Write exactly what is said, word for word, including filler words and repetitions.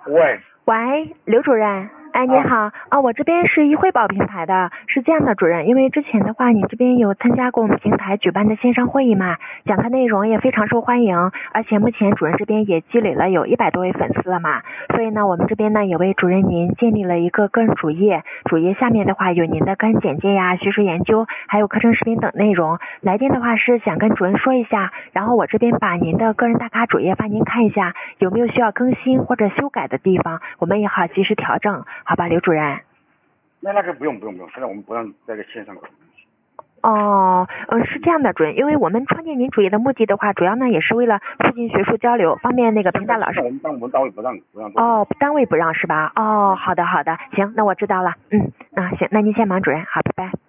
喂， 喂，刘主任，哎，你好啊，我这边是一汇报平台的，是这样的，主任，因为之前的话，你这边有参加过我们平台举办的线上会议嘛，讲课内容也非常受欢迎，而且目前主任这边也积累了有一百多位粉丝了嘛，所以呢，我们这边呢也为主任您建立了一个个人主页，主页下面的话有您的个人简介呀、学术研究，还有课程视频等内容。来电的话是想跟主任说一下，然后我这边把您的个人大咖主页发您看一下，有没有需要更新或者修改的地方，我们也好及时调整，好吧，刘主任。 那那个不用不用不用，现在我们不让在这线上搞。 哦，嗯，是这样的，主任，因为我们创建您主页的目的的话，主要呢也是为了促进学术交流，方便那个平台老师。 我们单我们单位不让不让做。 哦，单位不让是吧？哦，好的好的，行，那我知道了。嗯，啊行，那您先忙，主任，好，拜拜。